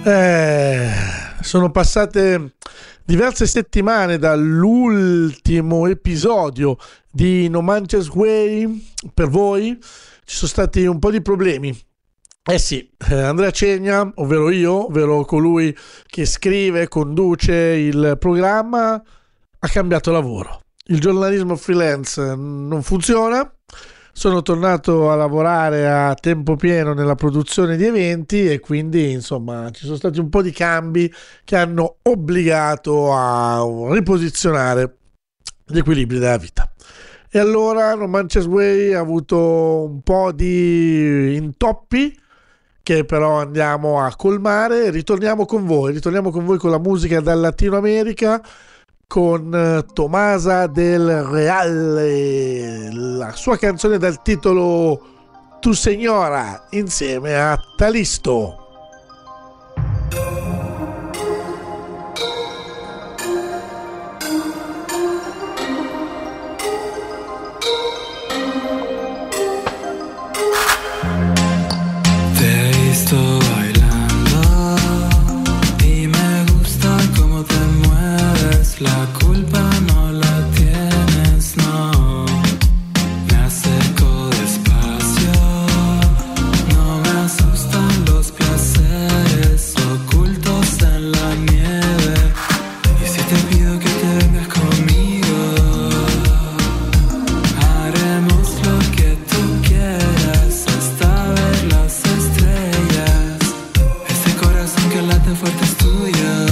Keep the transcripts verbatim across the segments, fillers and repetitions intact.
Eh, sono passate diverse settimane dall'ultimo episodio di No Manches Way. Per voi ci sono stati un po' di problemi. Eh sì, Andrea Cegna, ovvero io, ovvero colui che scrive e conduce il programma, ha cambiato lavoro. Il giornalismo freelance non funziona. Sono tornato a lavorare a tempo pieno nella produzione di eventi e quindi insomma ci sono stati un po' di cambi che hanno obbligato a riposizionare gli equilibri della vita. E allora No Manches Way ha avuto un po' di intoppi che però andiamo a colmare. Ritorniamo con voi, ritorniamo con voi con la musica dal Latino America, con Tomasa del Real, la sua canzone dal titolo Tu Señora, insieme a Talisto. La culpa no la tienes, no. Me acerco despacio, no me asustan los placeres ocultos en la nieve. Y si te pido que te vengas conmigo, haremos lo que tú quieras hasta ver las estrellas. Ese corazón que late fuerte es tuyo.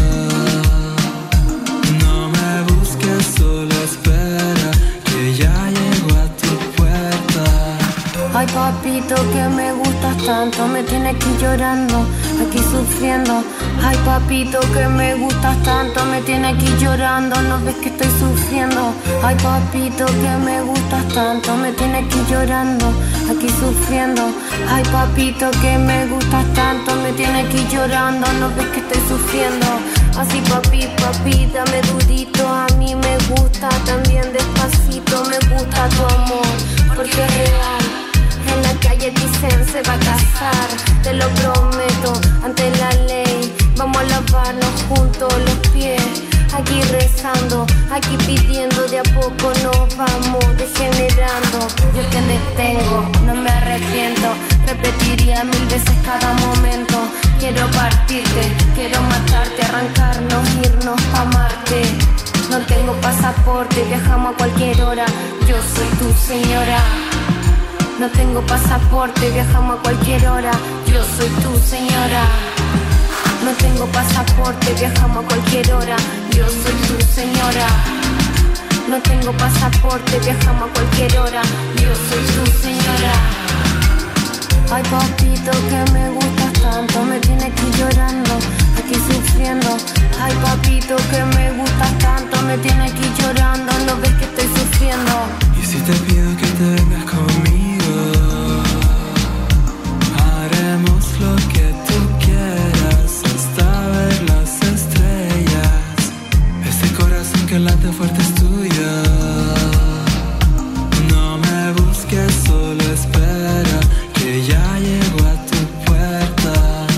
Ay papito que me gustas tanto, me tienes aquí llorando, aquí sufriendo. Ay papito que me gustas tanto, me tienes aquí llorando, no ves que estoy sufriendo. Ay papito que me gustas tanto, me tienes aquí llorando, aquí sufriendo. Ay papito que me gustas tanto, me tienes aquí llorando, no ves que estoy sufriendo. Así papi, papi, dame durito, a mí me gusta también despacito, me gusta tu amor, porque es real. En la calle dicen se va a casar, te lo prometo, ante la ley. Vamos a lavarnos juntos los pies, aquí rezando, aquí pidiendo, de a poco nos vamos degenerando. Yo te detengo, no me arrepiento, repetiría mil veces cada momento. Quiero partirte, quiero matarte, arrancarnos, irnos pa' Marte. No tengo pasaporte, viajamos a cualquier hora, yo soy tu señora. No tengo pasaporte, viajamos a cualquier hora, yo soy tu señora. No tengo pasaporte, viajamos a cualquier hora, yo soy tu señora. No tengo pasaporte, viajamos a cualquier hora, yo soy tu señora. Ay papito que me gustas tanto, me tienes aquí llorando, aquí sufriendo. Ay papito que me gustas tanto, me tienes aquí llorando, no ves que estoy sufriendo. Y si te pido que te vengas conmigo, haremos lo que tú quieras hasta ver las estrellas. Ese corazón que late fuerte es tuyo. No me busques, solo espera que ya llego a tu puerta.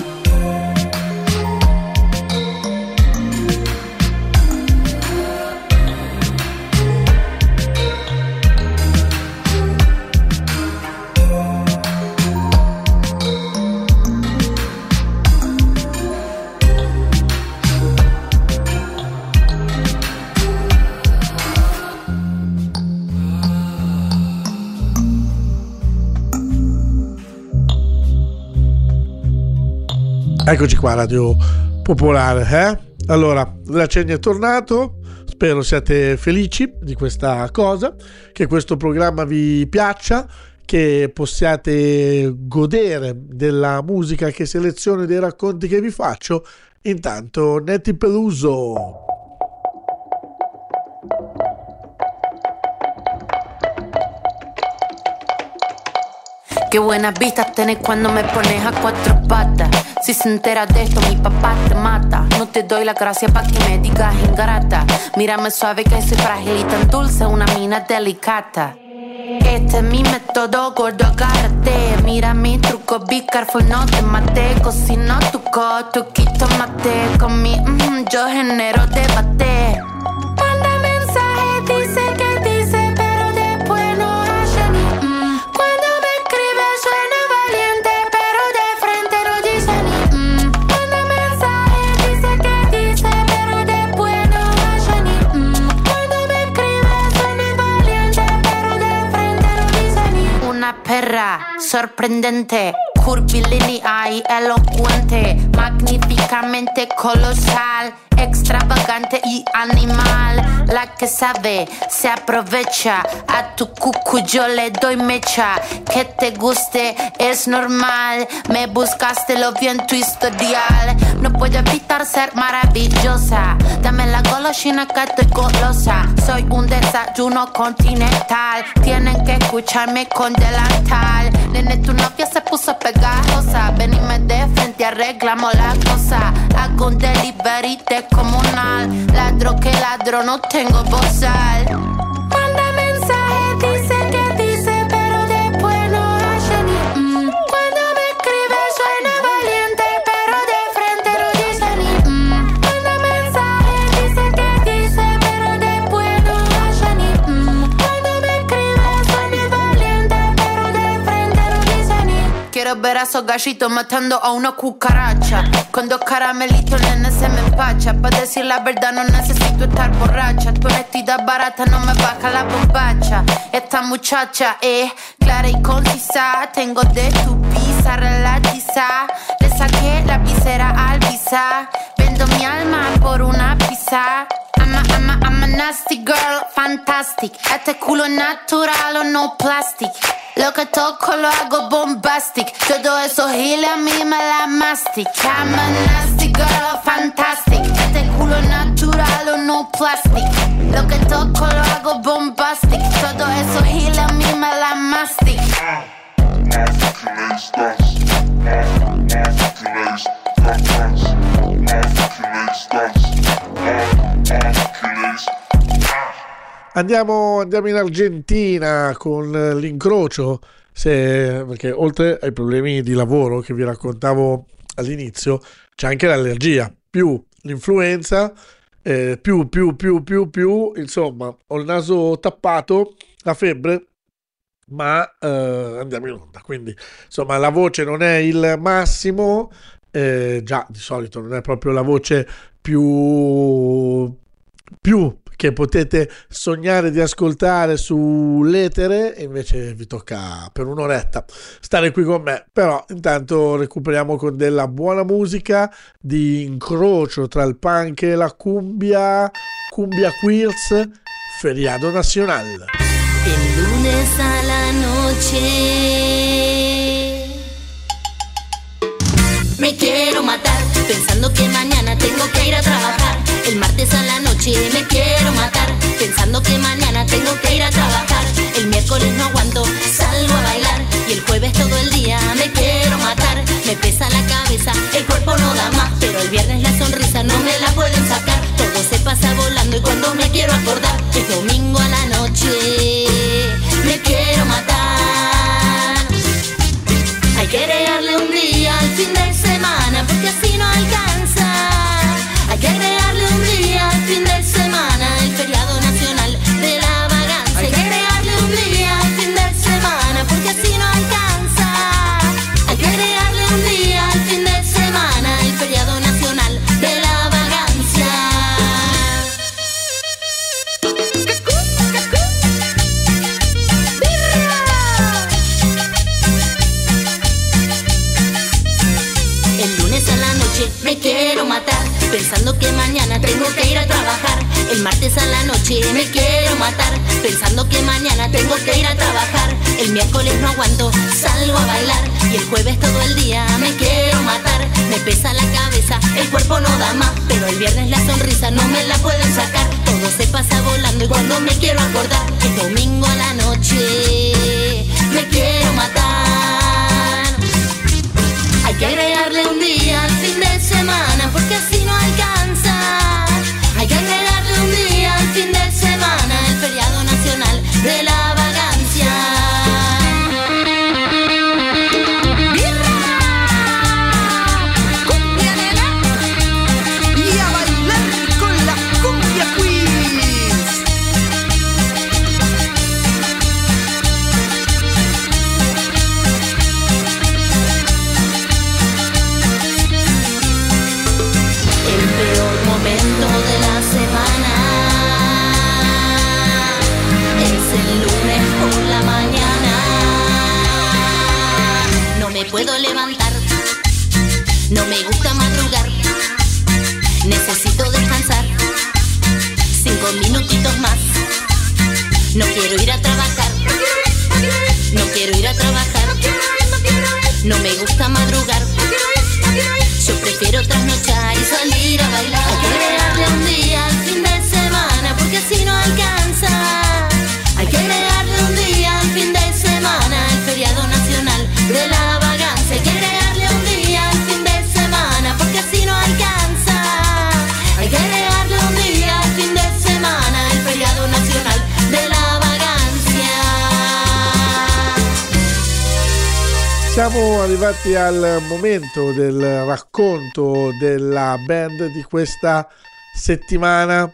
Eccoci qua, Radio Popolare, eh? Allora, la Cegna è tornato, spero siate felici di questa cosa, che questo programma vi piaccia, che possiate godere della musica che seleziono e dei racconti che vi faccio. Intanto, Neti Peluso. Qué buenas vistas tenés cuando me pones a cuatro patas. Si se entera de esto, mi papá te mata. No te doy la gracia pa' que me digas ingrata. Mírame suave que soy frágil y tan dulce, una mina delicata. Este es mi método, gordo, agárrate. Mira mi truco, be careful, no te mate. Cocino tu co, tu quito mate. Con mi mm, yo genero debate. Manda mensaje, dice que dice, pero después no hace ni mm. Cuando me escribe suena valiente, pero de frente no dice ni mm. Manda mensaje, dice que dice, pero después no hace ni mm. Cuando me escribe suena valiente, pero de frente no dice ni mm. Una perra sorprendente, curvilínea y elocuente, magníficamente colosal, extravagante y animal. La que sabe se aprovecha, a tu cucu yo le doy mecha. Que te guste es normal, me buscaste, lo vi en tu historial. No puedo evitar ser maravillosa, dame la golosina que estoy golosa. Soy un desayuno continental, tienen que escucharme con delantal. Nene, tu novia se puso pegajosa, venime de frente, arreglamos la cosa. Hago un delivery descomunal, ladro que ladro, no tengo bozal. Manda mensaje, dice que dice, pero después no hace ni mm. Cuando me escribe suena valiente, pero de frente no dice ni mm. Manda mensaje, dice que dice, pero después no hace ni mm. Cuando me escribe suena valiente, pero de frente no dice ni. Quiero ver a esos gallitos matando a una cucaracha. Con dos caramelitos, nene, se me empacha. Pa' decir la verdad no necesito estar borracha. Tu honestidad barata no me baja la bombacha. Esta muchacha es clara y concisa. Tengo de tu pizza relatiza. Le saqué la visera al visa. Vendo mi alma por una pizza. I'm a, I'm a, I'm a nasty girl, fantastic. Este culo es natural o no plastic. Lo que toco lo hago bombastic. Todo eso giles a mí me la mastic. I'm a nasty girl, fantastic. Este culo es natural o no plastic. Lo que toco lo hago bombastic. Todo eso giles a mí me la mastic. Andiamo, andiamo in Argentina con l'incrocio, se, perché oltre ai problemi di lavoro che vi raccontavo all'inizio, c'è anche l'allergia, più l'influenza, eh, più, più, più, più, più, insomma, ho il naso tappato, la febbre, ma eh, andiamo in onda, quindi insomma la voce non è il massimo, eh, già di solito non è proprio la voce più... più che potete sognare di ascoltare sull'etere, e invece vi tocca per un'oretta stare qui con me. Però intanto recuperiamo con della buona musica di incrocio tra il punk e la cumbia, cumbia queers, Feriado Nacional. El lunes a la noche me quiero matar, pensando que mañana tengo que ir a trabajar. El martes a la noche me quiero matar, pensando que mañana tengo que ir a trabajar. El miércoles no aguanto, salgo a bailar. Y el jueves todo el día me quiero matar. Me pesa la cabeza, el cuerpo no da más. Pero el viernes la sonrisa no me la pueden sacar. Todo se pasa volando y cuando me quiero acordar es domingo a la noche. Me quiero matar. Hay que agregarle un día al fin de semana, porque así no alcanza. Hay que agregarle un día al fin de semana, el feriado nacional de la vagancia. Hay que agregarle un día al fin de semana, porque así no alcanza. Hay que agregarle un día al fin de semana, el feriado nacional de la vagancia. El lunes a la noche me quiero matar, pensando que mañana tengo que ir a trabajar. El martes a la noche me quiero matar, pensando que mañana tengo que ir a trabajar. El miércoles no aguanto, salgo a bailar. Y el jueves todo el día me quiero matar. Me pesa la cabeza, el cuerpo no da más. Pero el viernes la sonrisa no me la pueden sacar. Todo se pasa volando y cuando me quiero acordar es domingo a la noche. Me quiero matar. Hay que agregarle un día al fin de semana, porque así no alcanza. Hay que agregarle un día al fin de semana, el feriado nacional de la vagancia. No me gusta madrugar, necesito descansar. Cinco minutitos más. No quiero ir a trabajar. No quiero ir a trabajar. No me gusta madrugar. Yo prefiero trasnochar y salir a bailar. Hay que agregarle un día al fin de semana, porque así no alcanza. Hay que agregarle un día al fin de semana, el feriado nacional de la vagancia. Hay que agregarle un día al fin de semana, porque así no alcanza. Hay que agregarle un día al fin de semana, el feriado nacional de la vagancia. Siamo arrivati al momento del racconto della band di questa settimana.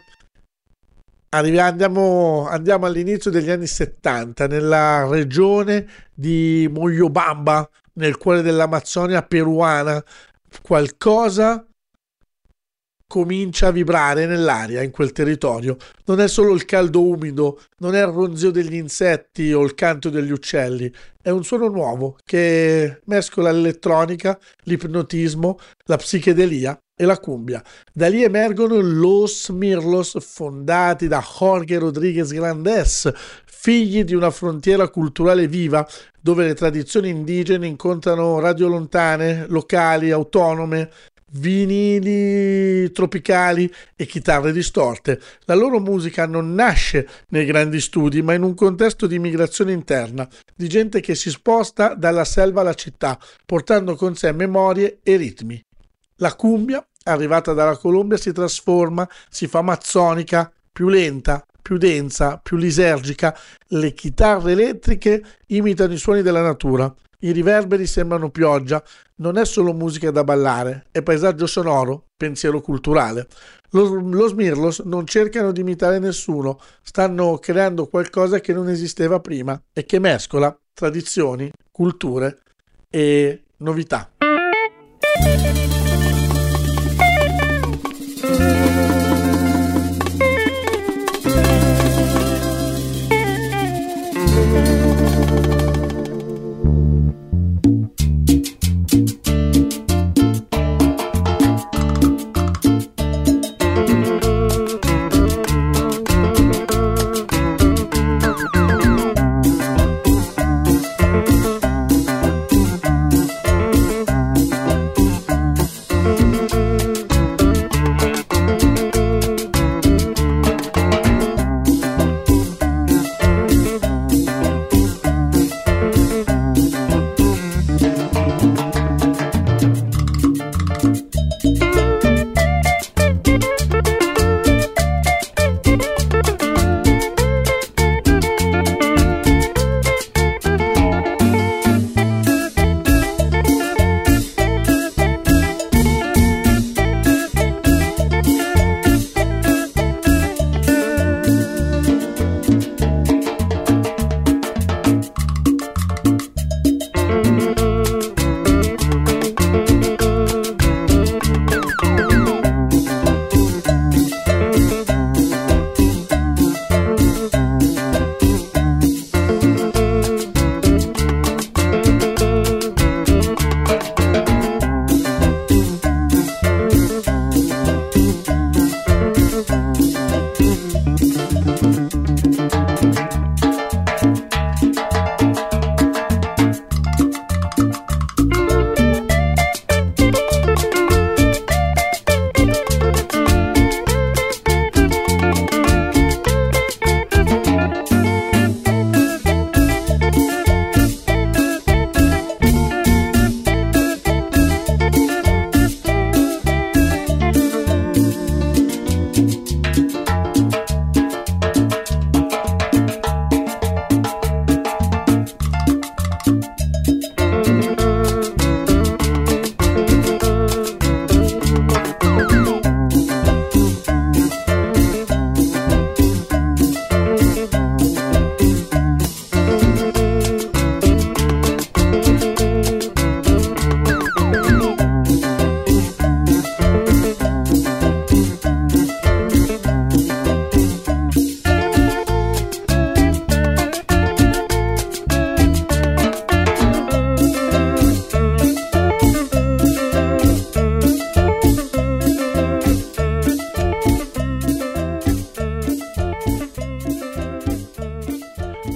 Andiamo, andiamo all'inizio degli anni settanta, nella regione di Moyobamba, nel cuore dell'Amazzonia peruana. Qualcosa comincia a vibrare nell'aria in quel territorio. Non è solo il caldo umido, non è il ronzio degli insetti o il canto degli uccelli, è un suono nuovo che mescola l'elettronica, l'ipnotismo, la psichedelia e la cumbia. Da lì emergono Los Mirlos, fondati da Jorge Rodríguez Grandes, figli di una frontiera culturale viva dove le tradizioni indigene incontrano radio lontane, locali, autonome, vinili tropicali e chitarre distorte. La loro musica non nasce nei grandi studi, ma in un contesto di migrazione interna, di gente che si sposta dalla selva alla città, portando con sé memorie e ritmi. La cumbia, arrivata dalla Colombia, si trasforma, si fa amazzonica, più lenta, più densa, più lisergica. Le chitarre elettriche imitano i suoni della natura. I riverberi sembrano pioggia. Non è solo musica da ballare, è paesaggio sonoro, pensiero culturale. Los Mirlos non cercano di imitare nessuno, stanno creando qualcosa che non esisteva prima e che mescola tradizioni, culture e novità.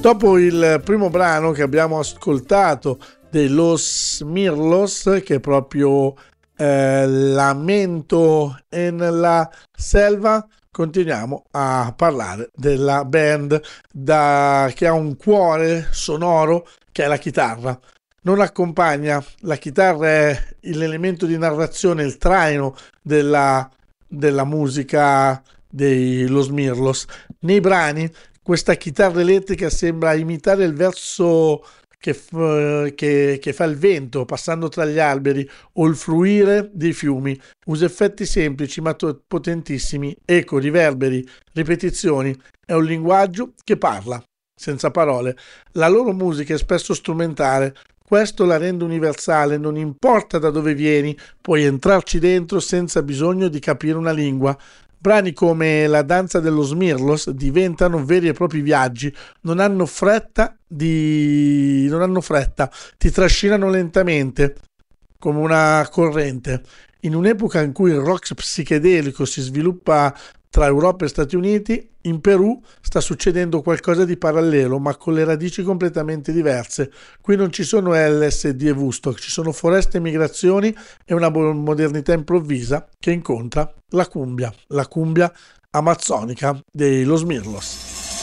Dopo il primo brano che abbiamo ascoltato dei Los Mirlos, che è proprio eh, Lamento en la selva, continuiamo a parlare della band da, che ha un cuore sonoro che è la chitarra. Non accompagna, la chitarra è l'elemento di narrazione, il traino della, della musica dei Los Mirlos. Nei brani questa chitarra elettrica sembra imitare il verso che, che, che fa il vento passando tra gli alberi o il fluire dei fiumi. Usa effetti semplici ma potentissimi, eco, riverberi, ripetizioni. È un linguaggio che parla, senza parole. La loro musica è spesso strumentale. Questo la rende universale, non importa da dove vieni, puoi entrarci dentro senza bisogno di capire una lingua. Brani come La danza dello Smirlos diventano veri e propri viaggi, non hanno fretta di non hanno fretta, ti trascinano lentamente come una corrente. In un'epoca in cui il rock psichedelico si sviluppa tra Europa e Stati Uniti, in Perù sta succedendo qualcosa di parallelo, ma con le radici completamente diverse. Qui non ci sono L S D e Woodstock, ci sono foreste e migrazioni e una modernità improvvisa che incontra la cumbia, la cumbia amazzonica dei Los Mirlos.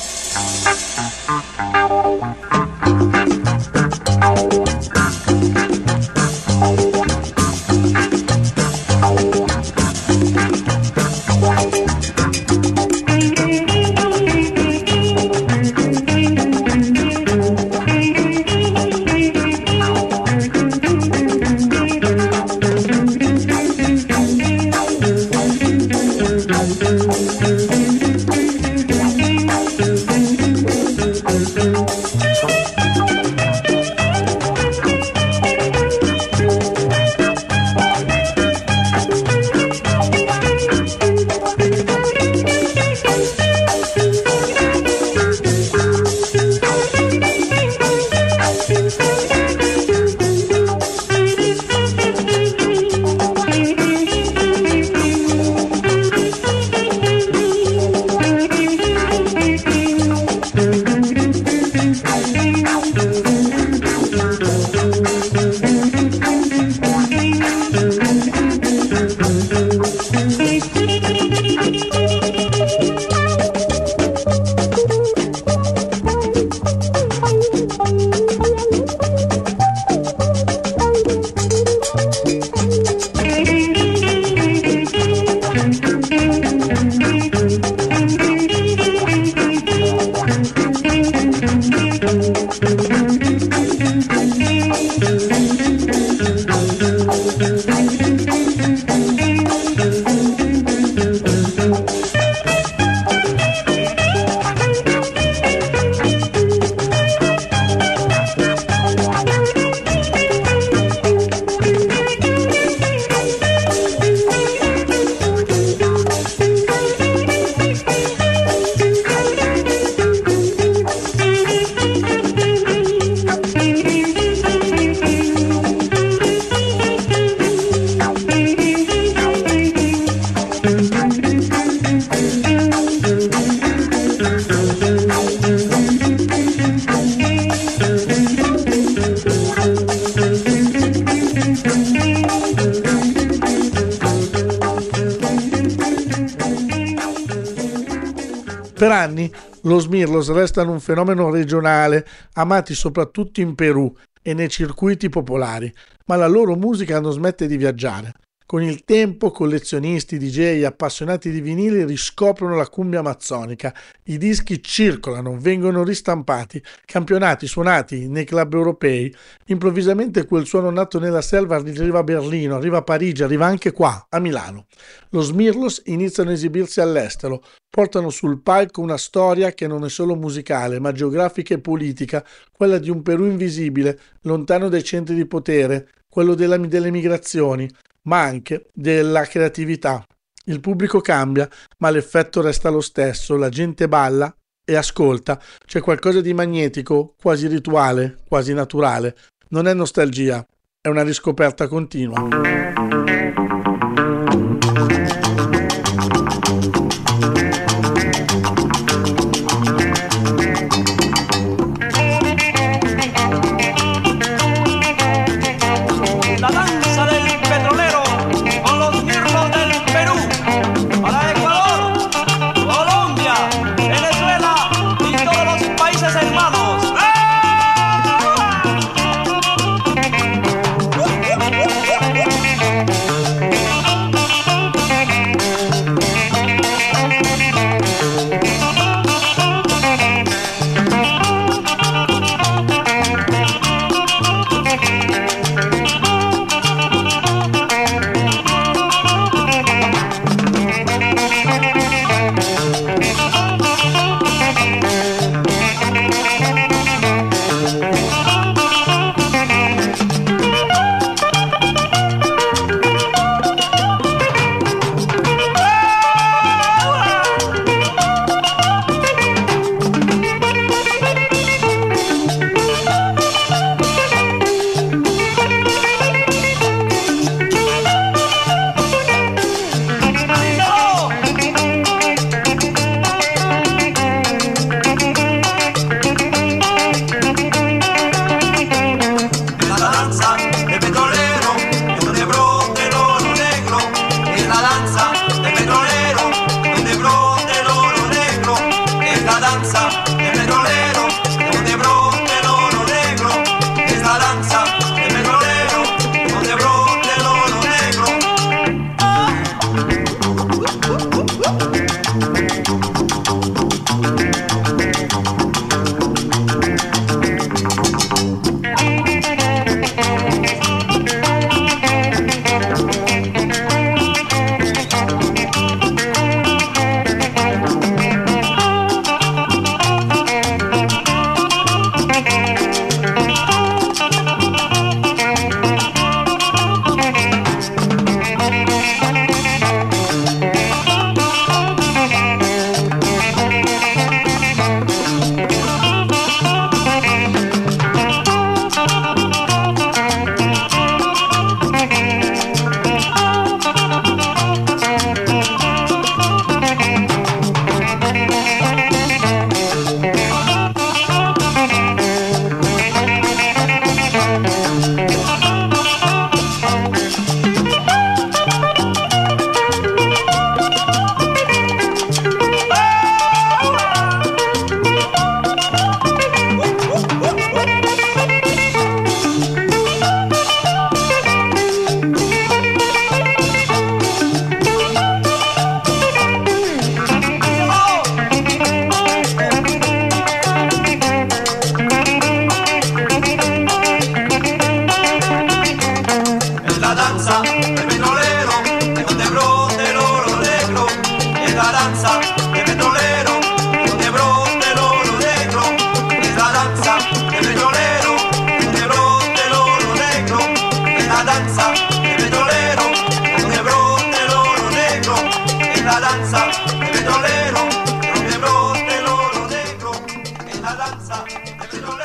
Per anni Los Mirlos restano un fenomeno regionale, amati soprattutto in Perù e nei circuiti popolari, ma la loro musica non smette di viaggiare. Con il tempo, collezionisti, D J e appassionati di vinili riscoprono la cumbia amazzonica. I dischi circolano, vengono ristampati, campionati, suonati nei club europei. Improvvisamente quel suono nato nella selva arriva a Berlino, arriva a Parigi, arriva anche qua, a Milano. Los Mirlos iniziano a esibirsi all'estero, portano sul palco una storia che non è solo musicale, ma geografica e politica, quella di un Perù invisibile, lontano dai centri di potere, quello della, delle migrazioni, ma anche della creatività. Il pubblico cambia, ma l'effetto resta lo stesso, la gente balla e ascolta. C'è qualcosa di magnetico, quasi rituale, quasi naturale. Non è nostalgia, è una riscoperta continua.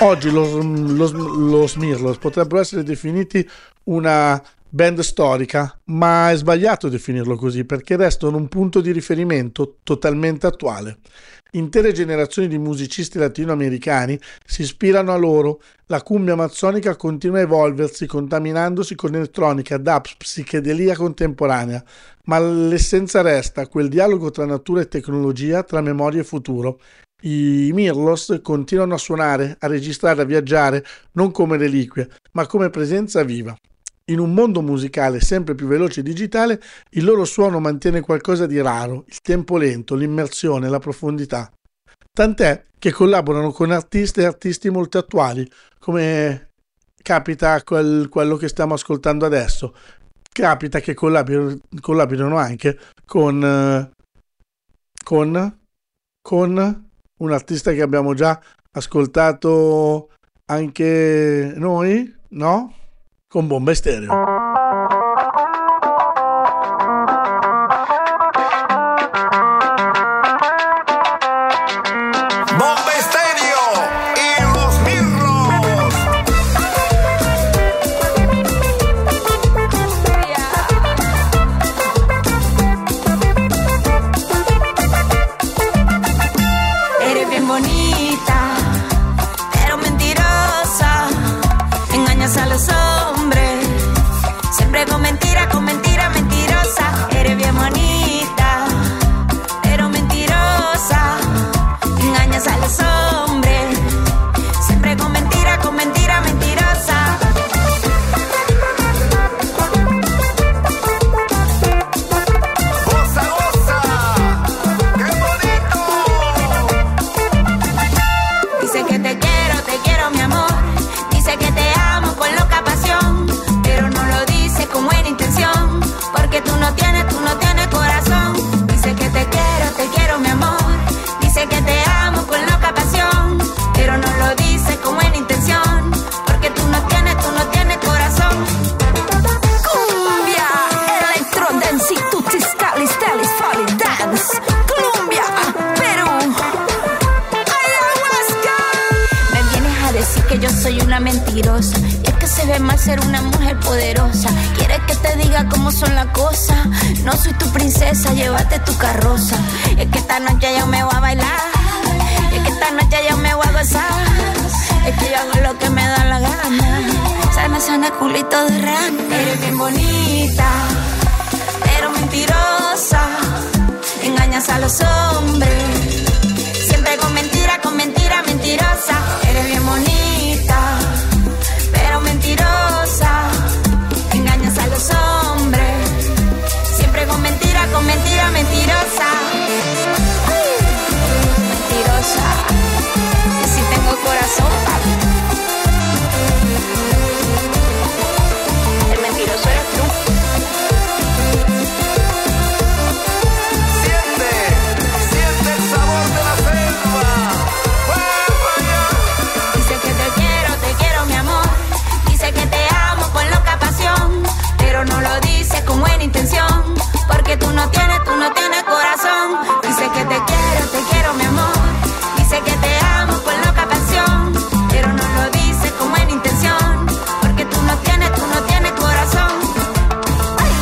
Oggi lo, lo, lo Smirlos potrebbero essere definiti una band storica, ma è sbagliato definirlo così perché restano un punto di riferimento totalmente attuale. Intere generazioni di musicisti latinoamericani si ispirano a loro. La cumbia amazzonica continua a evolversi contaminandosi con elettronica, dubstep, psichedelia contemporanea, ma l'essenza resta quel dialogo tra natura e tecnologia, tra memoria e futuro. I Mirlos continuano a suonare, a registrare, a viaggiare, non come reliquie, ma come presenza viva. In un mondo musicale sempre più veloce e digitale, il loro suono mantiene qualcosa di raro, il tempo lento, l'immersione, la profondità. Tant'è che collaborano con artisti e artisti molto attuali, come capita a quel, quello che stiamo ascoltando adesso. Capita che collaborino, collaborino anche con, con, con un artista che abbiamo già ascoltato anche noi, no? Con Bomba Estéreo. Bomba Estéreo y los Mirlos. Eres bien bonita, pero mentirosa. Engañas a los hombres, siempre con mentira, con mentira, mentirosa. Eres bien bonita, pero mentirosa. Engañas a los hombres, siempre con mentira, con mentira, mentirosa. Goza, goza, qué bonito. Dice que te quiero, te quiero mi amor. Dice que te amo con loca pasión, pero no lo dice con buena intención, porque tú no tienes, tú no tienes corazón. Dice que te quiero, te quiero mi amor. Dice que te amo con loca pasión, pero no lo dice con buena intención, porque tú no tienes, tú no tienes corazón. Cumbia, electro dance, tutti scali, steli, folly dance. Colombia, Perú, ayahuasca. Me vienes a decir que yo soy una mentirosa, y es que se ve mal ser una mujer poderosa. Quieres que te diga cómo son las cosas. No soy tu princesa, llévate tu carroza. Es que esta noche yo me voy a bailar, es que esta noche yo me voy a gozar. Es que yo hago lo que me da la gana. Sana, sana, culito de rana. Eres bien bonita, pero mentirosa. Engañas a los hombres, siempre con mentira, con mentira, mentirosa. Eres bien bonita, pero mentirosa. Engañas a los hombres, siempre con mentira, con mentira, mentirosa. Mentirosa, que si tengo corazón, papi. El mentiroso eres tú. Siente, siente el sabor de la selva. ¡Vuelva! Dice que te quiero, te quiero mi amor. Dice que te amo con loca pasión, pero no lo dice con buena intención, porque tú no tienes, tú no tienes corazón. Dice que te quiero, te quiero mi amor. Dice que te amo con loca pasión, pero no lo dice con buena intención, porque tú no tienes, tú no tienes corazón. Ay.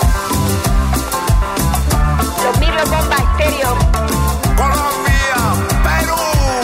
Los Mirlos Bomba Estéreo. Colombia, Perú.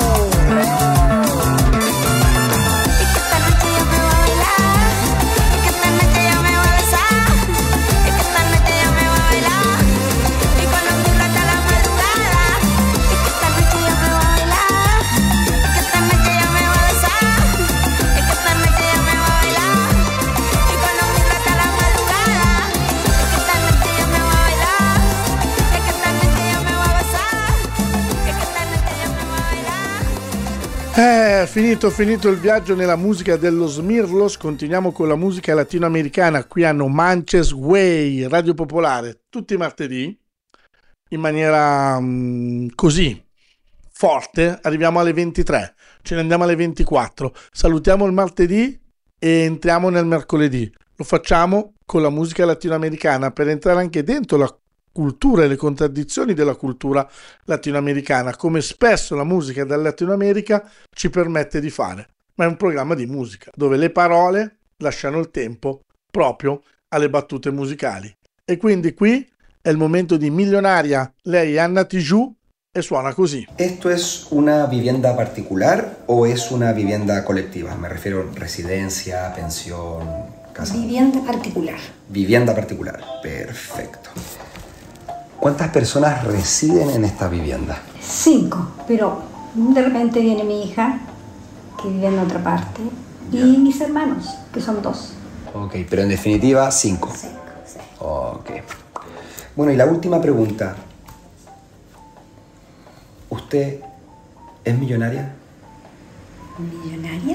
Es que esta noche yo me voy a bailar, es que esta noche yo me voy a besar, es que esta noche yo me voy a bailar, y con los Mirlos hasta la madrugada. Es que esta noche yo me voy a bailar, es que esta noche yo me voy a besar, es que esta noche yo me voy a bailar, y con los Mirlos hasta la madrugada. Es que esta noche yo me voy a bailar, es que esta noche yo me voy a besar, es que esta noche yo me voy a bailar. Eh, finito, finito il viaggio nella musica dello Smirlos, continuiamo con la musica latinoamericana qui a No Manches Way, Radio Popolare, tutti i martedì, in maniera mm, così, forte, arriviamo alle ventitré, ce ne andiamo alle ventiquattro, salutiamo il martedì e entriamo nel mercoledì. Lo facciamo con la musica latinoamericana per entrare anche dentro la cultura e le contraddizioni della cultura latinoamericana, come spesso la musica dal Latino America ci permette di fare. ma è un programma di musica, dove le parole lasciano il tempo proprio alle battute musicali. E quindi qui è il momento di Millonaria. Lei è Anna Tijoux e suona così. ¿Esto es una vivienda particular o es una vivienda colectiva? Me refiero a residencia, pensión, casa. Vivienda particular. Vivienda particular, perfecto. ¿Cuántas personas residen en esta vivienda? Cinco, pero de repente viene mi hija, que vive en otra parte, y mis hermanos, que son dos. Ok, pero en definitiva, cinco. Cinco, sí. Ok. Bueno, y la última pregunta. ¿Usted es millonaria? ¿Millonaria?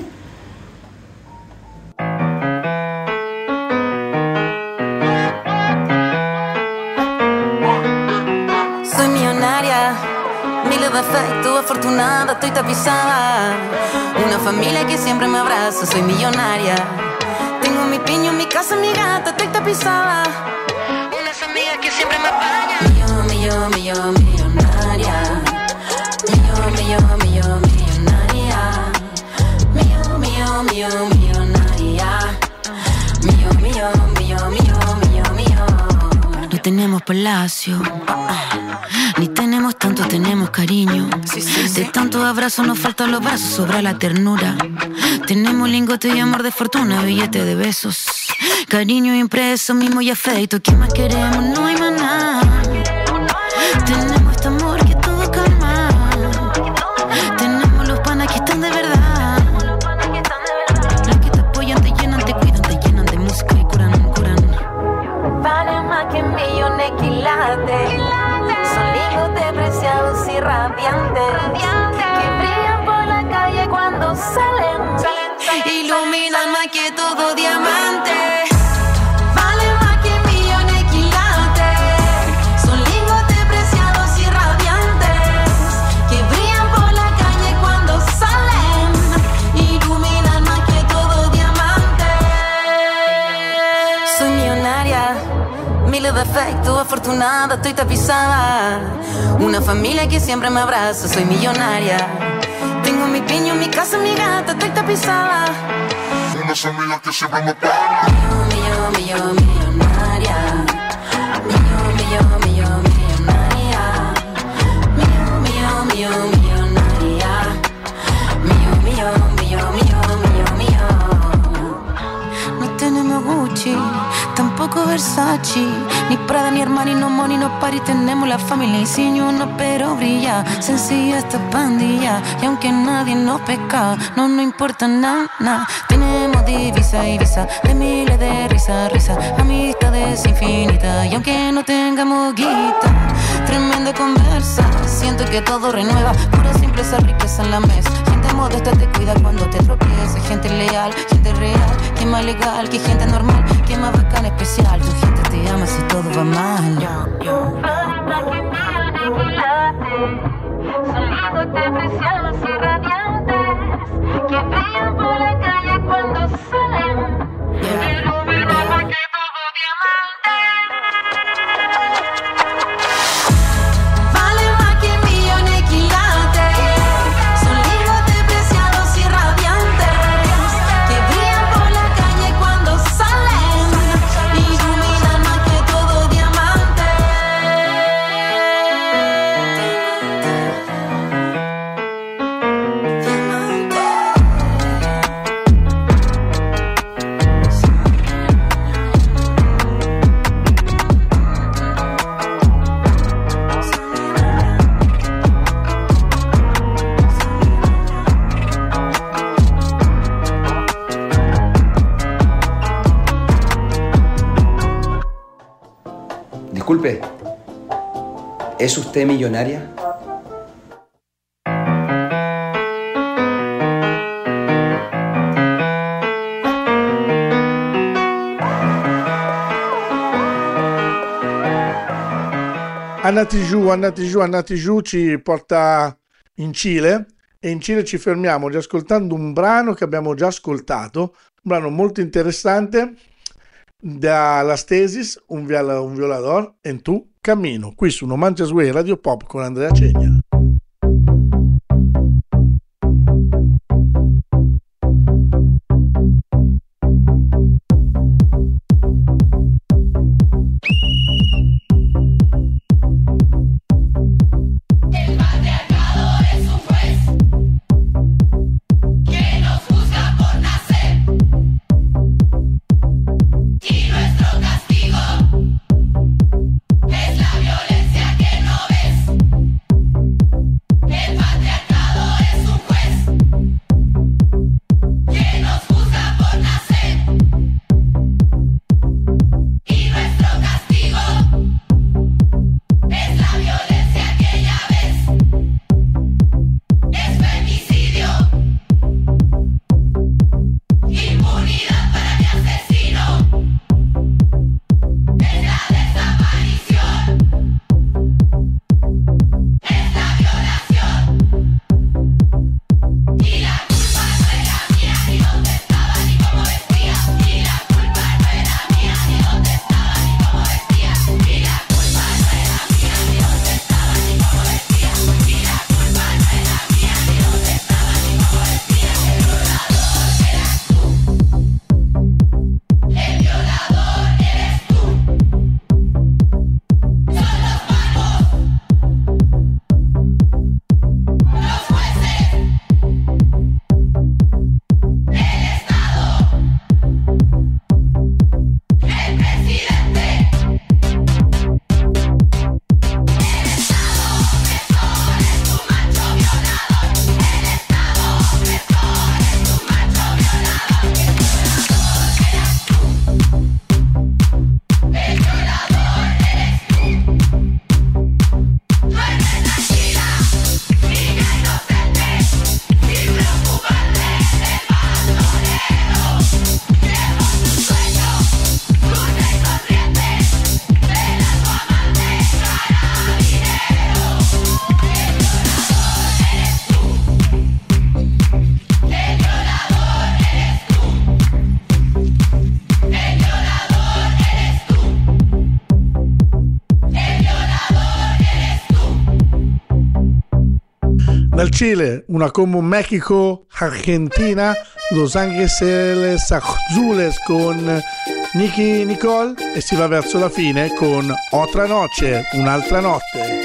Soy millonaria, miles de efectos, afortunada, estoy tapizada. Una familia que siempre me abraza, soy millonaria. Tengo mi piño, mi casa, mi gata, estoy tapizada. Unas amigas que siempre me apañan. Millón, millón, millón, millonaria. Millón, millón, millón, millonaria. Millón, millón, millón, millonaria. Millón, millón, millón, millón, millón, millón. No tenemos palacio, ni tenemos tanto, tenemos cariño. Sí, sí, sí. De tantos abrazos nos faltan los brazos, sobra la ternura. Tenemos lingote y amor de fortuna, billete de besos, cariño impreso, mimo y afecto. ¿Qué más queremos? No hay más nada. Tenemos este amor que todo calma. Tenemos los panas que están de verdad. Los que te apoyan, te llenan, te cuidan, te llenan de música y curan, curan. Vale más que millones quilates. Son lingotes preciados y radiantes, que brillan por la calle cuando salen. Iluminan más que todo diamante. Vale más que millones quilates. Son lingotes preciados y radiantes, que brillan por la calle cuando salen. Iluminan más que todo diamante. Soy millonaria, miles de efectos, afortunada, estoy tapizada. Una familia que siempre me abraza, soy millonaria. Tengo mi piño, mi casa, mi gata, estoy tapizada. Unas amigas que siempre me pagan. Millón, millón, millón, millonaria. Millón, millón, millón, millonaria. Millón, millón, millón, millonaria. Millón, millón, millón, millón, millón, millón. No tenemos Gucci, tampoco Versace, ni Prada, ni Armani, no Money, no Party. Tenemos la familia y sin uno, pero brilla. Sencilla esta pandilla, y aunque nadie nos pesca, no nos importa nada, nada. Tenemos divisa y visa, de miles de risa, risa, amistades infinitas, y aunque no tengamos guita, tremenda conversa. Siento que todo renueva, pura simpleza, riqueza en la mesa. Gente modesta te cuida cuando te tropiezas, gente leal, gente real, que más legal, que gente normal, que más bacana, especial. Tu gente te ama si todo va mal. Yo, yo. Son lingotes preciados y radiantes, que brillan por la calle cuando salen. Iluminan más que todo diamante. Vale más que millones quilates. Son lingotes preciados y radiantes, que brillan por la calle cuando salen. Iluminan más que todo diamante. Disculpe, ¿es usted millonaria? Anna Tijoux, Anna Tijoux, Anna Tijoux ci porta in Cile, e in Cile ci fermiamo riascoltando un brano che abbiamo già ascoltato, un brano molto interessante da Stesis, un, viola, un violador, e tu cammino, qui su No Manches Way Radio Pop con Andrea Cegna. Dal Cile, una como México, Argentina, Los Ángeles Azules con Nicky Nicole e si va verso la fine con Otra Noche, un'altra notte.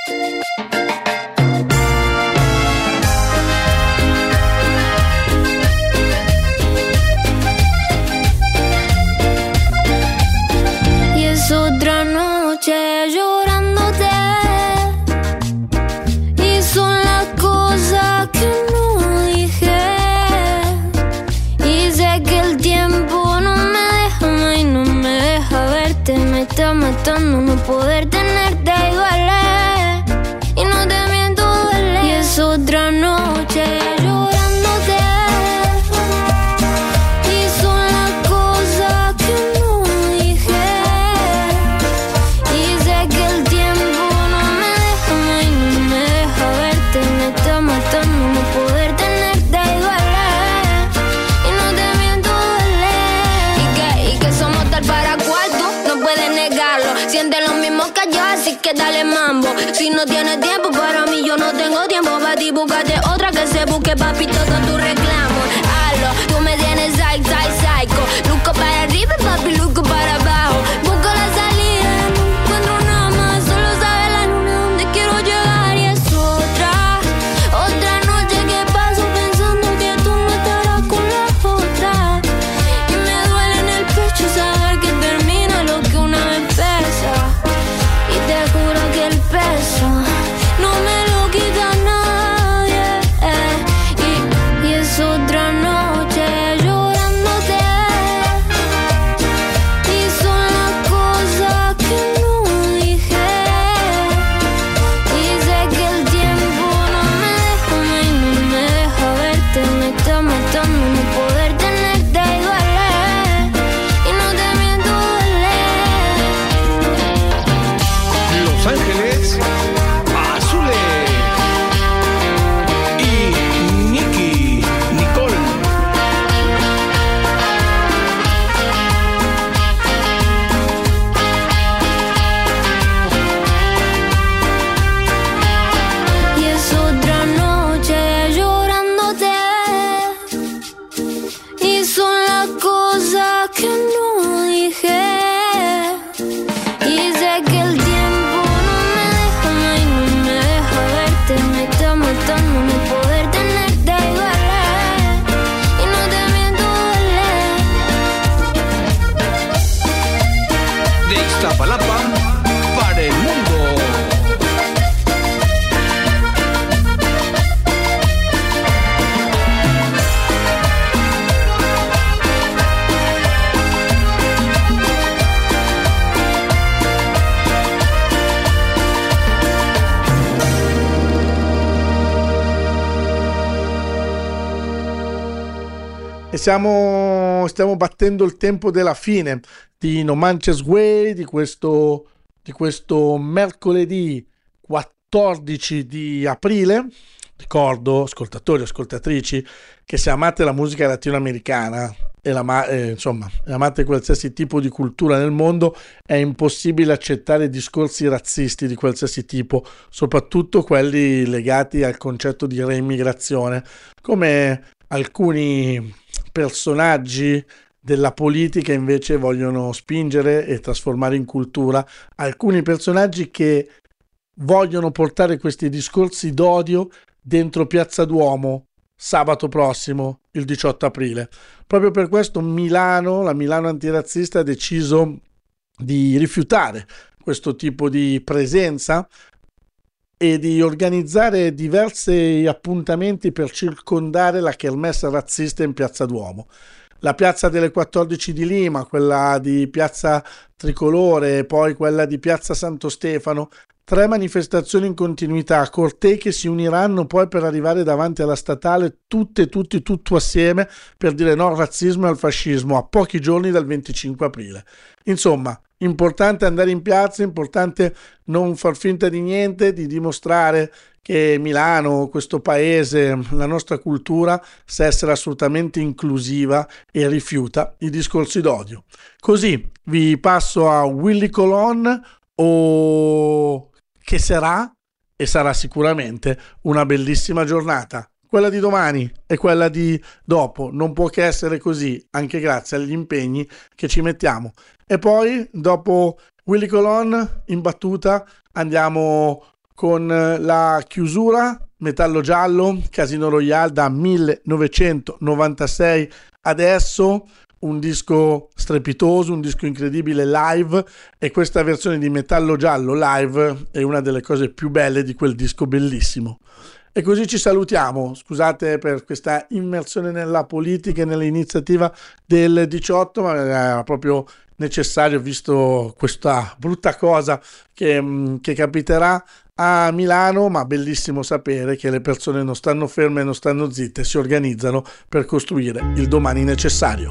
Y es otra noche llorándote y son las cosas que no dije y sé que el tiempo no me deja más y no me deja verte, me está matando no poder tenerte y duele y no te miento duele y es otra noche llorándote y son las cosas que no dije y sé que el tiempo no me deja más y no me deja verte, me está matando no poder tenerte y duele y no te miento duele y que, y que somos tal para cuarto, no puedes negarlo, siente lo mismo que yo, así que dale mambo, si no tienes tiempo para mí yo no tengo tiempo para ti, búscate otra que se busque papito con tu reclamo, hazlo, tú me tienes psych, psych, psycho, luco para arriba y papi luco para abajo, busco la salida, no encuentro nada más, solo sabe la luna donde quiero llegar y es otra, otra noche que paso pensando que tú no estarás con la otra y me duele en el pecho saber que termina lo que una vez empieza y te juro que el peso no me lo quita nadie eh, y, y es otra noche llorándote y son las cosas que no dije y sé que el tiempo no me deja más y no me deja verte, me está matando no poder tenerte y duele y no te miento duele. Los Ángeles Azules y Nicky Nicole. Y es otra noche llorándote y son las cosas que no dije y sé que el tiempo no me deja más y no me deja verte, me está matando no poder tenerte y duele y no te miento duele. De Iztapalapa para el mundo. E siamo, stiamo battendo il tempo della fine di No Manches Way di questo, di questo mercoledì quattordici di aprile. Ricordo, ascoltatori e ascoltatrici, che se amate la musica latinoamericana e la, eh, insomma, amate qualsiasi tipo di cultura nel mondo, è impossibile accettare discorsi razzisti di qualsiasi tipo, soprattutto quelli legati al concetto di reimmigrazione, come alcuni personaggi della politica invece vogliono spingere e trasformare in cultura, alcuni personaggi che vogliono portare questi discorsi d'odio dentro Piazza Duomo sabato prossimo, il diciotto aprile. Proprio per questo Milano, la Milano antirazzista, ha deciso di rifiutare questo tipo di presenza e di organizzare diversi appuntamenti per circondare la kermesse razzista in Piazza Duomo. La piazza delle quattordici di Lima, quella di Piazza Tricolore e poi quella di Piazza Santo Stefano, tre manifestazioni in continuità, cortei che si uniranno poi per arrivare davanti alla statale tutte, tutti, tutto assieme per dire no al razzismo e al fascismo a pochi giorni dal venticinque aprile. Insomma, importante andare in piazza, importante non far finta di niente, di dimostrare che Milano, questo paese, la nostra cultura sa essere assolutamente inclusiva e rifiuta i discorsi d'odio. Così vi passo a Willy Colon o Che sarà e sarà sicuramente una bellissima giornata. Quella di domani e quella di dopo non può che essere così, anche grazie agli impegni che ci mettiamo. E poi, dopo Willy Colon in battuta, andiamo con la chiusura, Metallo Giallo, Casino Royale da millenovecentonovantasei adesso, un disco strepitoso, un disco incredibile live, e questa versione di Metallo Giallo live è una delle cose più belle di quel disco bellissimo. E così ci salutiamo, scusate per questa immersione nella politica e nell'iniziativa del diciotto, ma era proprio necessario visto questa brutta cosa che, che capiterà a Milano, ma bellissimo sapere che le persone non stanno ferme, non stanno zitte, si organizzano per costruire il domani necessario.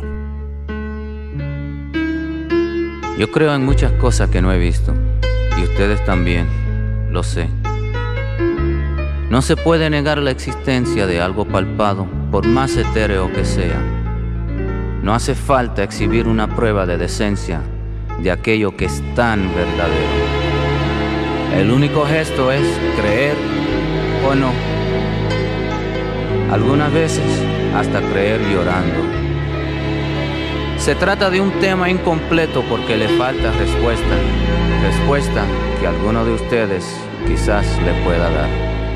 Yo creo en muchas cosas que no he visto, y ustedes también, lo sé. No se puede negar la existencia de algo palpado, por más etéreo que sea. No hace falta exhibir una prueba de decencia de aquello que es tan verdadero. El único gesto es creer o no. Algunas veces hasta creer llorando. Se trata de un tema incompleto porque le falta respuesta. Respuesta que alguno de ustedes quizás le pueda dar.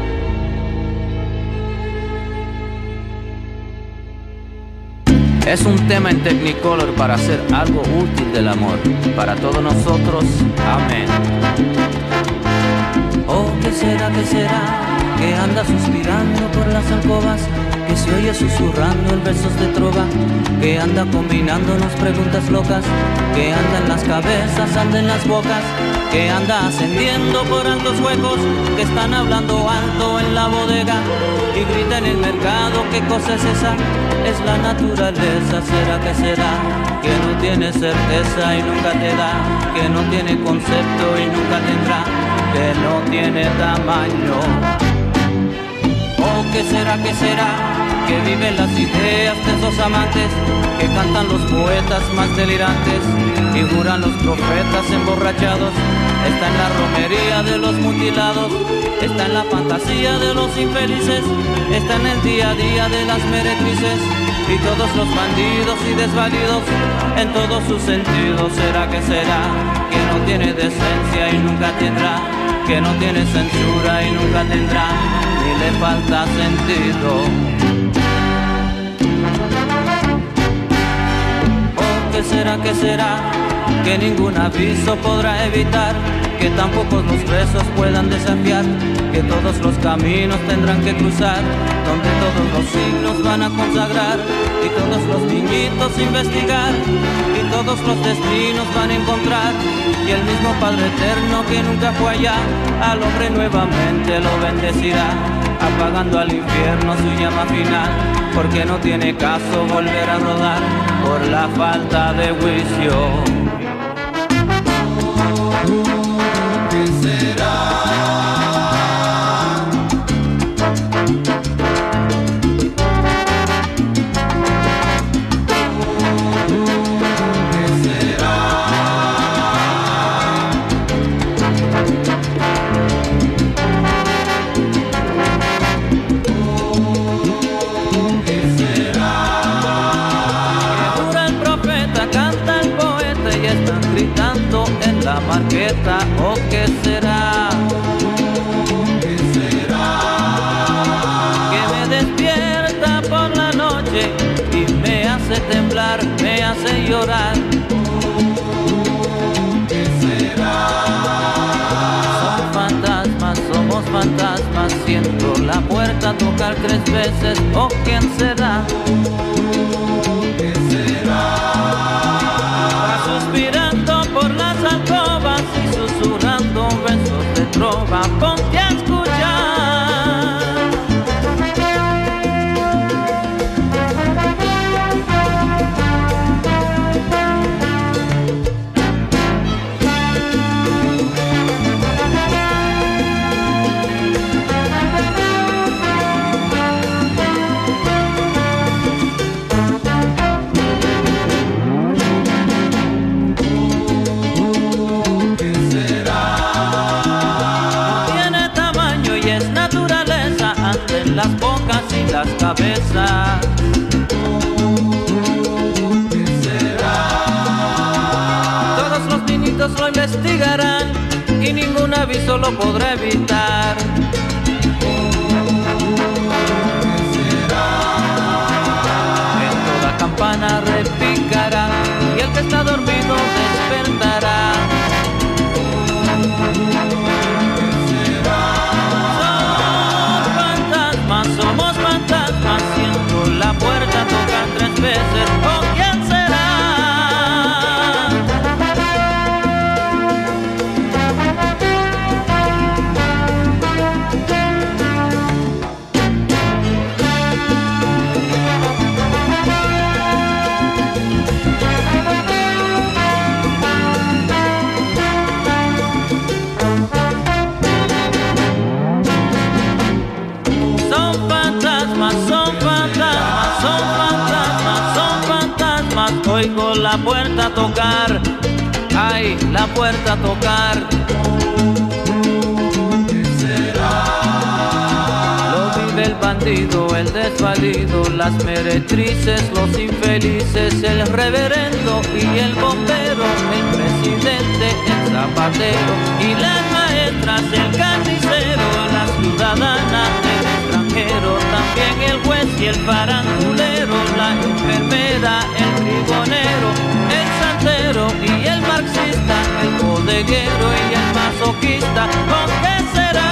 Es un tema en Technicolor para hacer algo útil del amor. Para todos nosotros, amén. Oh, ¿qué será, qué será? Que anda suspirando por las alcobas, que se oye susurrando en versos de trova, que anda combinándonos preguntas locas, que anda en las cabezas, anda en las bocas, que anda ascendiendo por altos huecos, que están hablando alto en la bodega y grita en el mercado. ¿Qué cosa es esa? Es la naturaleza. ¿Será que será? Que no tiene certeza y nunca te da, que no tiene concepto y nunca tendrá, que no tiene tamaño. Oh, ¿qué será, qué será? Que viven las ideas de esos amantes, que cantan los poetas más delirantes y juran los profetas emborrachados. Está en la romería de los mutilados, está en la fantasía de los infelices, está en el día a día de las meretrices y todos los bandidos y desvalidos en todos sus sentidos. ¿Será que será? Que no tiene decencia y nunca tendrá, que no tiene censura y nunca tendrá, ni le falta sentido. Oh, ¿qué será, qué será? Que ningún aviso podrá evitar, que tampoco los presos puedan desafiar, que todos los caminos tendrán que cruzar, donde todos los siglos van a consagrar, y todos los niñitos investigar, y todos los destinos van a encontrar, y el mismo Padre Eterno que nunca fue allá, al hombre nuevamente lo bendecirá, apagando al infierno su llama final, porque no tiene caso volver a rodar por la falta de juicio. ¿Qué será? ¿Qué será? ¿Qué será? Que jura el profeta, canta el poeta y están gritando en la marqueta. ¿O qué será? ¿Qué será? Que me despierta por la noche y me hace temblar, me hace llorar. ¿Qué será? Son fantasmas, somos fantasmas, siento la puerta tocar tres veces. ¿O quién será? ¿Qué será? Va suspirando por las alcobas y susurrando besos de trova. Ponte a escuchar. ¿Qué será? cabeza. ¿Qué será? Todos los niñitos lo investigarán y ningún aviso lo podrá evitar. ¿Qué será? En toda campana repicará y el que está dormido despertará. Somos fantasmas, siento la puerta tocar tres veces. ¿Con quién será? Oigo la puerta tocar, ay, la puerta tocar. ¿Qué será? Lo vive el bandido, el desvalido, las meretrices, los infelices, el reverendo y el bombero, el presidente, el zapatero y las maestras, el carnicero, la ciudadana, el extranjero, también el juez y el farandulero, la enfermera, el bribonero, el santero y el marxista, el bodeguero y el masoquista. ¿Con qué será?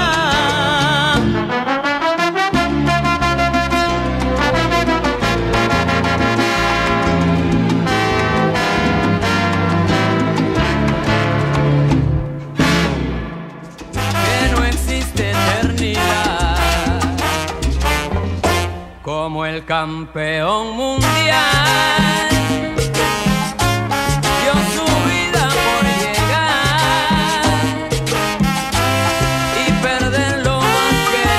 Que no existe eternidad como el campeón mundial dio su vida por llegar y perder lo más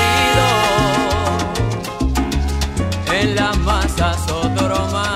querido. En las masas otro más.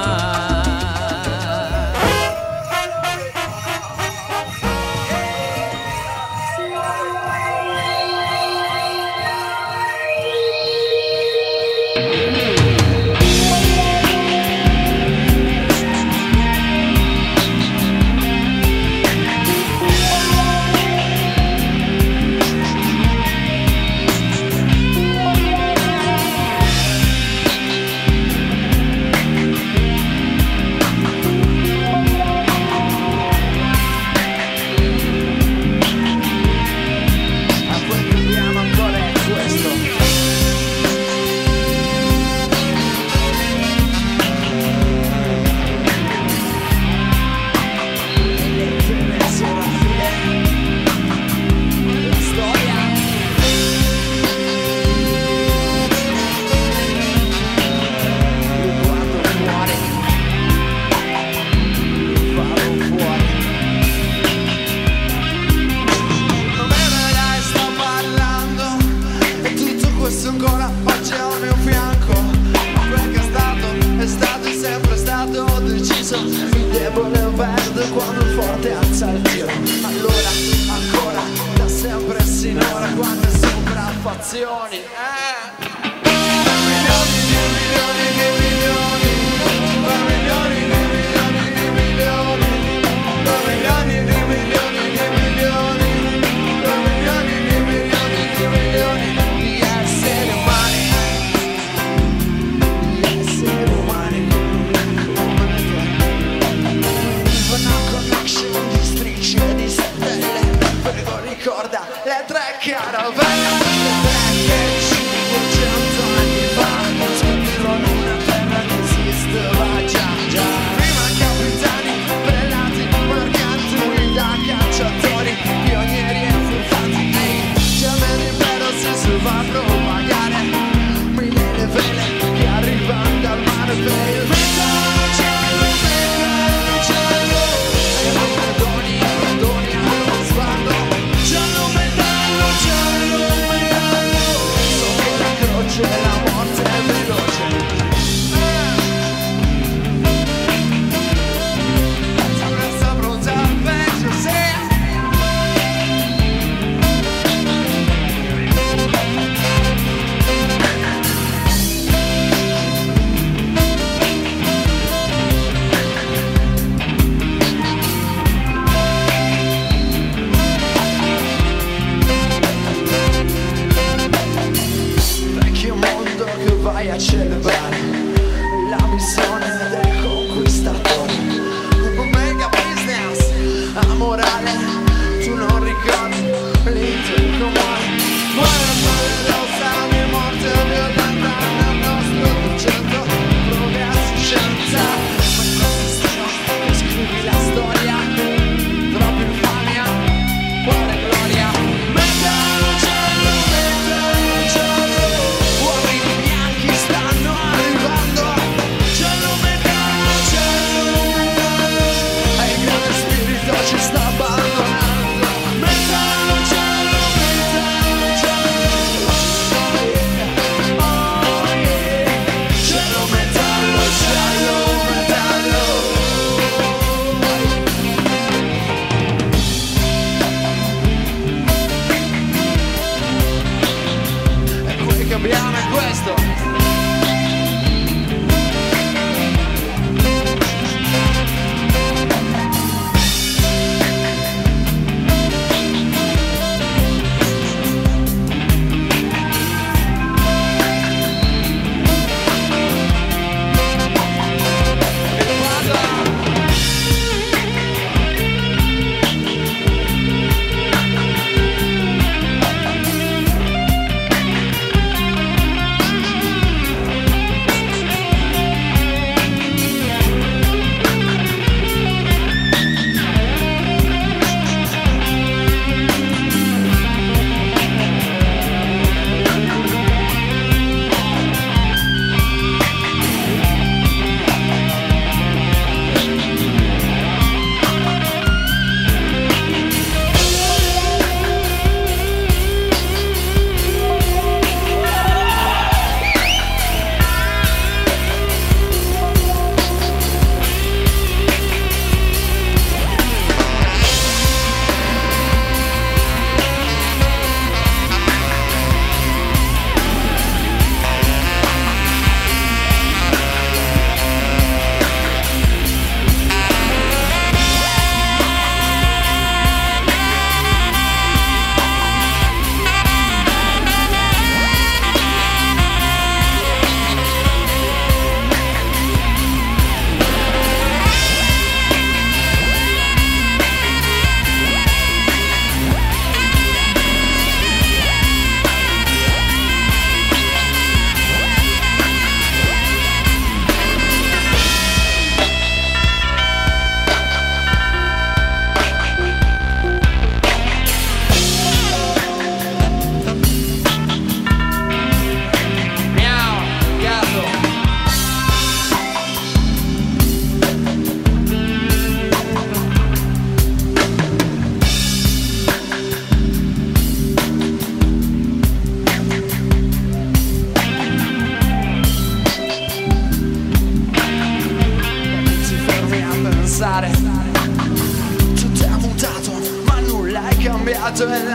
Giallo metallo, giallo metallo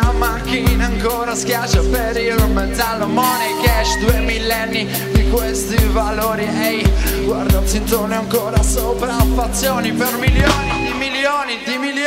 la macchina ancora schiaccia per il metallo, money, cash, due millenni di questi valori. Ehi, guarda il zintone ancora sopraffazioni per milioni di milioni di milioni